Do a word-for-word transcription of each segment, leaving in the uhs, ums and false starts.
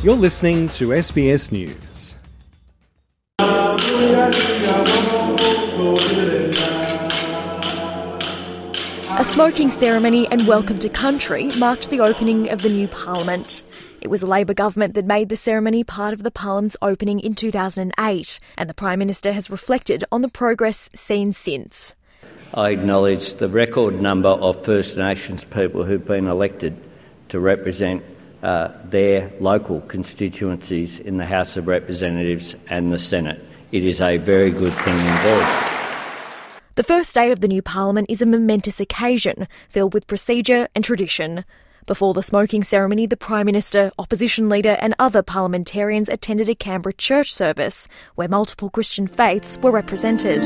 You're listening to S B S News. A smoking ceremony and welcome to country marked the opening of the new parliament. It was a Labor government that made the ceremony part of the parliament's opening in two thousand eight, and the Prime Minister has reflected on the progress seen since. I acknowledge the record number of First Nations people who've been elected to represent uh, their local constituencies in the House of Representatives and the Senate. It is a very good thing indeed. The first day of the new parliament is a momentous occasion filled with procedure and tradition. Before the smoking ceremony, the Prime Minister, Opposition Leader and other parliamentarians attended a Canberra church service where multiple Christian faiths were represented.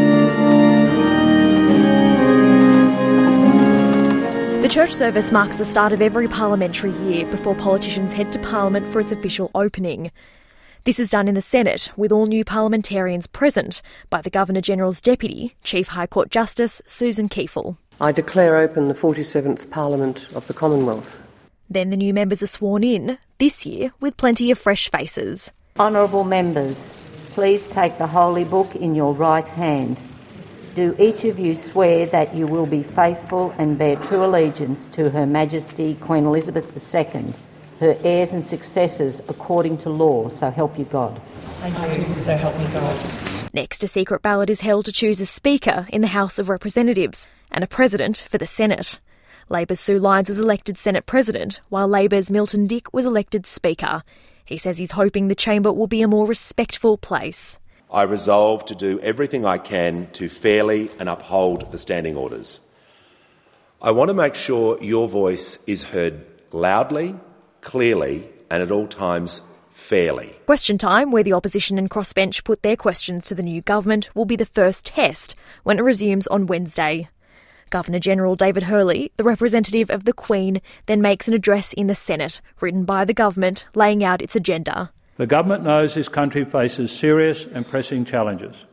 The church service marks the start of every parliamentary year before politicians head to Parliament for its official opening. This is done in the Senate, with all new parliamentarians present by the Governor-General's Deputy, Chief High Court Justice Susan Kiefel. I declare open the forty-seventh Parliament of the Commonwealth. Then the new members are sworn in, this year with plenty of fresh faces. Honourable members, please take the Holy Book in your right hand. Do each of you swear that you will be faithful and bear true allegiance to Her Majesty Queen Elizabeth the Second, her heirs and successors according to law, so help you God? I do, so help me God. Next, a secret ballot is held to choose a Speaker in the House of Representatives and a President for the Senate. Labor's Sue Lyons was elected Senate President, while Labor's Milton Dick was elected Speaker. He says he's hoping the chamber will be a more respectful place. I resolve to do everything I can to fairly and uphold the standing orders. I want to make sure your voice is heard loudly, clearly and at all times fairly. Question time, where the opposition and crossbench put their questions to the new government, will be the first test when it resumes on Wednesday. Governor-General David Hurley, the representative of the Queen, then makes an address in the Senate, written by the government, laying out its agenda. The government knows this country faces serious and pressing challenges.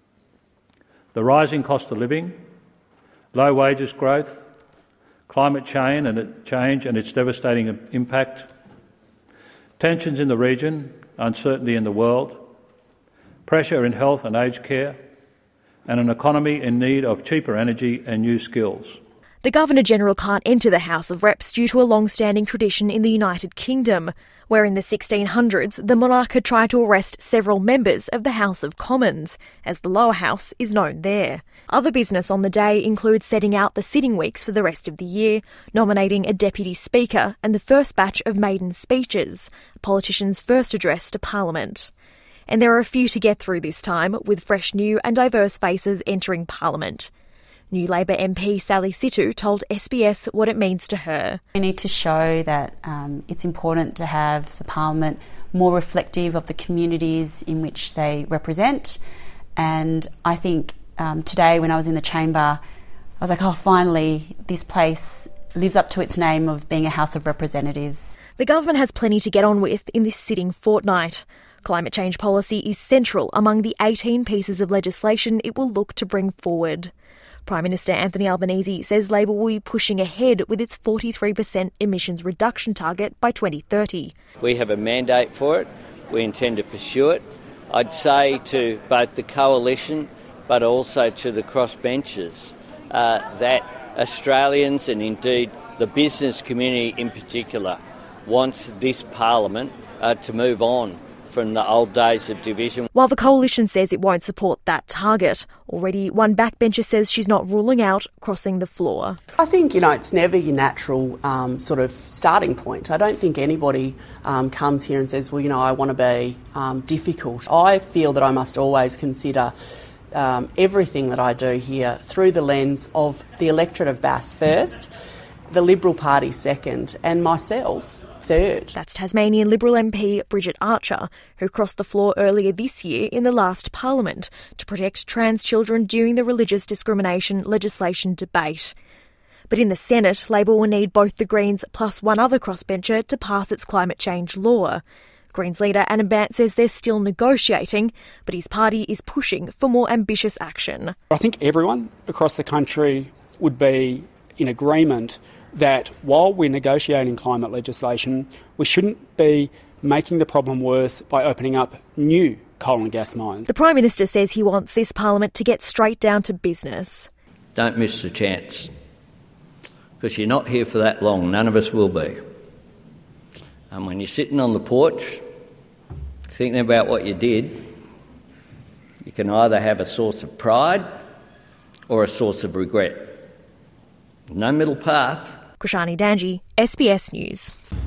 The rising cost of living, low wages growth, climate change and, it, change and its devastating impact, tensions in the region, uncertainty in the world, pressure in health and aged care, and an economy in need of cheaper energy and new skills. The Governor-General can't enter the House of Reps due to a long-standing tradition in the United Kingdom, where in the sixteen hundreds the monarch had tried to arrest several members of the House of Commons, as the lower house is known there. Other business on the day includes setting out the sitting weeks for the rest of the year, nominating a Deputy Speaker and the first batch of maiden speeches, a politician's first address to Parliament. And there are a few to get through this time, with fresh new and diverse faces entering Parliament. New Labor M P Sally Situ told S B S what it means to her. We need to show that um, it's important to have the Parliament more reflective of the communities in which they represent. And I think um, today when I was in the chamber, I was like, oh, finally, this place lives up to its name of being a House of Representatives. The government has plenty to get on with in this sitting fortnight. Climate change policy is central among the eighteen pieces of legislation it will look to bring forward. Prime Minister Anthony Albanese says Labor will be pushing ahead with its forty-three percent emissions reduction target by twenty thirty. We have a mandate for it. We intend to pursue it. I'd say to both the coalition but also to the crossbenchers uh, that Australians and indeed the business community in particular wants this parliament uh, to move on from the old days of division. While the coalition says it won't support that target, already one backbencher says she's not ruling out crossing the floor. I think, you know, it's never your natural um, sort of starting point. I don't think anybody um, comes here and says, well, you know, I want to be um, difficult. I feel that I must always consider um, everything that I do here through the lens of the electorate of Bass first, the Liberal Party second, and myself third. That's Tasmanian Liberal M P Bridget Archer, who crossed the floor earlier this year in the last Parliament to protect trans children during the religious discrimination legislation debate. But in the Senate, Labor will need both the Greens plus one other crossbencher to pass its climate change law. Greens leader Adam Bandt says they're still negotiating, but his party is pushing for more ambitious action. I think everyone across the country would be in agreement that while we're negotiating climate legislation, we shouldn't be making the problem worse by opening up new coal and gas mines. The Prime Minister says he wants this Parliament to get straight down to business. Don't miss the chance, because you're not here for that long. None of us will be. And when you're sitting on the porch thinking about what you did, you can either have a source of pride or a source of regret. No middle path. Krishani Danji, S B S News.